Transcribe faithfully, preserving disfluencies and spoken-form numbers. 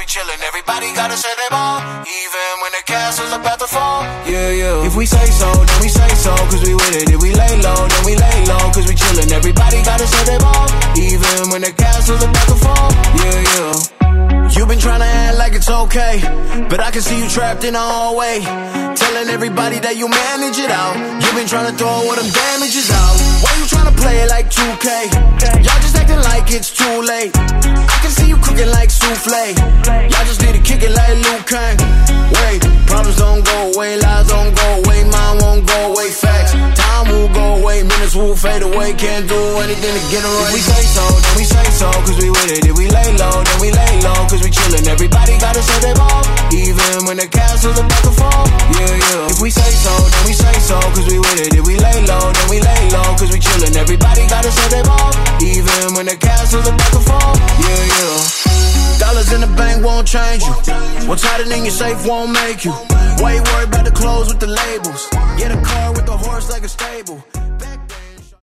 chillin', everybody gotta say they ball. Even when the castle's about to fall. Yeah, yeah. If we say so, then we say so, cause we with it. If we lay low, then we lay low, cause we chillin', everybody gotta say they ball. Even when the castle's about to fall. Yeah, yeah. You been tryna act like it's okay, but I can see you trapped in a hallway, telling everybody that you manage it out. You been tryna throw all them damages out. Why you tryna play it like two K? Y'all just acting like it's too late. I can see you cooking like souffle. Y'all just need to kick it like Liu Kang. Wait, problems don't go away, lies don't go away, mine won't go away, facts. Time will go away, minutes will fade away, can't do anything to get away. If we say so, then we say so, cause we with it. If we lay low, then we lay low, cause we chillin', everybody gotta say they ball. Even when the castle's about to fall. Yeah, yeah. If we say so, then we say so, cause we with it. If we lay low, then we lay low, cause we chillin', everybody gotta say they ball. Even when the castle's about to fall. Yeah, yeah. Dollars in the bank won't change you. What's hiding in your safe won't make you. Why you worried about the clothes with the labels? Get a car with the horse like a stable.